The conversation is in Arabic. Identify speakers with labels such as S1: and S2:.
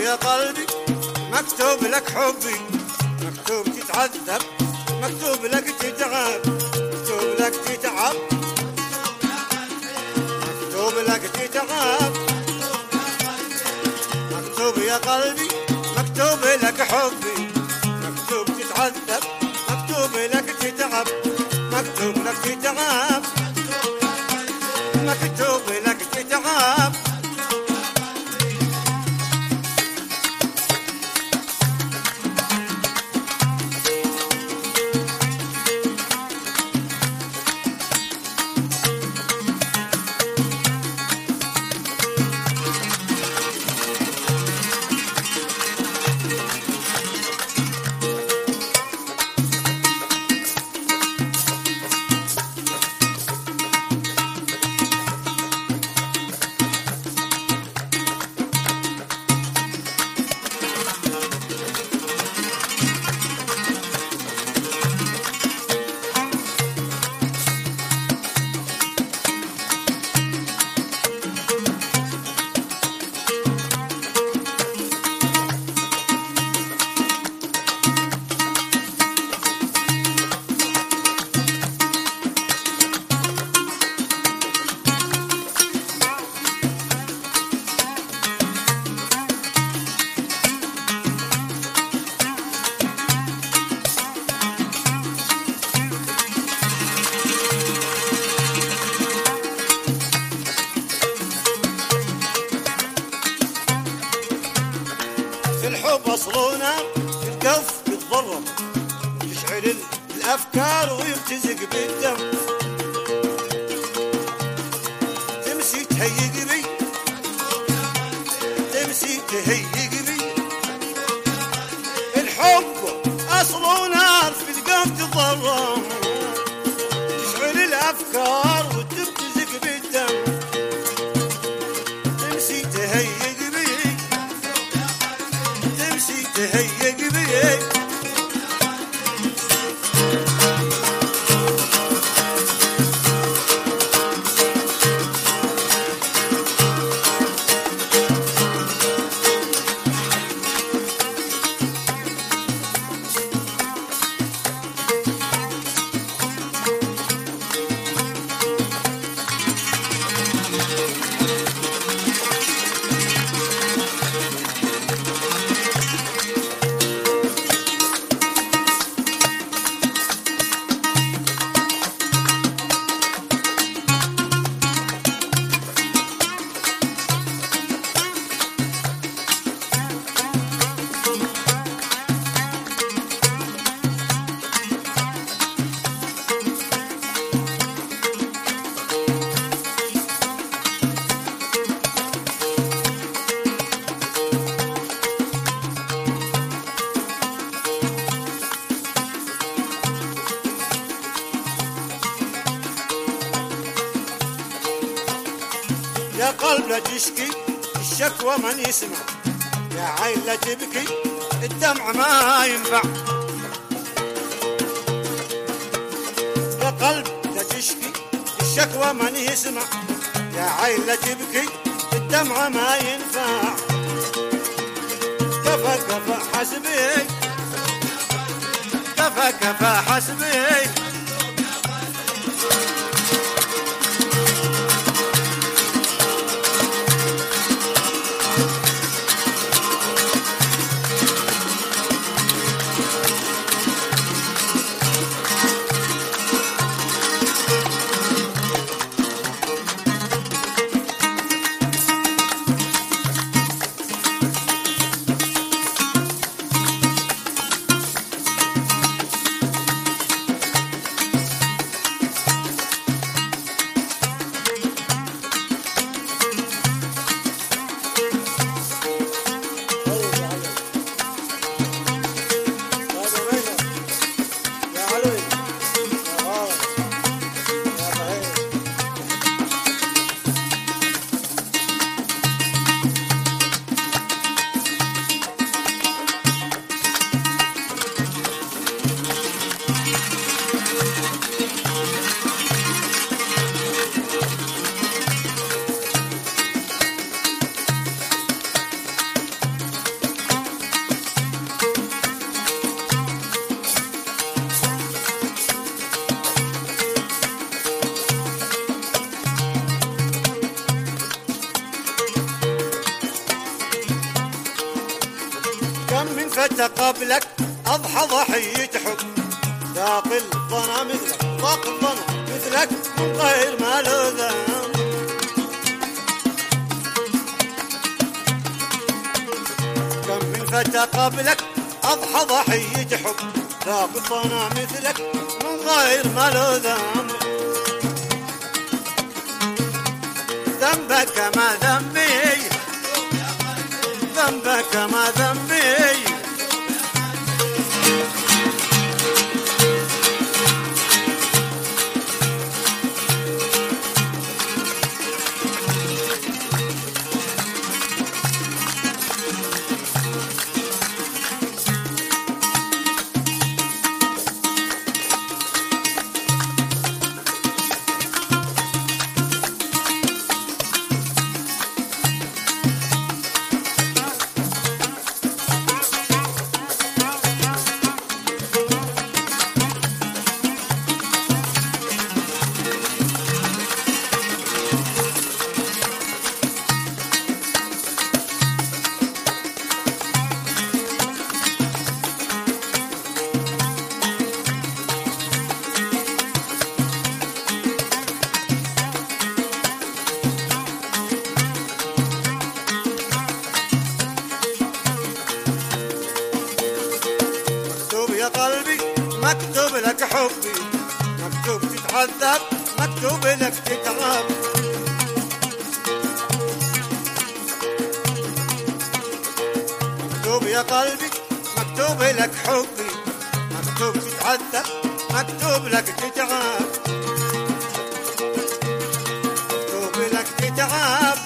S1: يا قلبي مكتوب لك حبي، مكتوب تتعذب، مكتوب لك تتعب، مكتوب لك تتعب، مكتوب لك تتعب، مكتوب يا قلبي مكتوب لك حبي، مكتوب تتعذب، مكتوب لك تتعب، مكتوب لك تتعب، مكتوب لك تتعب. الحب أصلنا الكف يتضرب، يشعل الأفكار ويمتزق بالدم، تمسي تهيق بي، تمسي تهيق بي. الحب أصلنا في القلب تتضرب، يشعل الأفكار وتمتزق بالدم، تمسي تهيق بي، تهيق بي. يا قلب لا تشكي الشكوى من يسمع، يا عين لا تبكي الدمع ما ينفع. يا قلب لا تشكي الشكوى من يسمع، يا عين لا تبكي الدمع ما ينفع. كفى كفى حسبي، كفى كفى حسبي. كم من فتى قبلك أضحى ضحية حب، ذاق الظنا مثلك، ذاق الظنا مثلك من غير ما له ذنب. كم من فتى قبلك أضحى ضحية حب، ذاق الظنا مثلك من غير ما له ذنب. ذنبك ما ذنبي، ذنبك ما ذنبي. يا قلبي مكتوب لك حبي، مكتوب تتعذب، مكتوب لك تتعب. مكتوب يا قلبي مكتوب لك حبي، مكتوب تتعذب، مكتوب لك تتعب، مكتوب لك تتعب.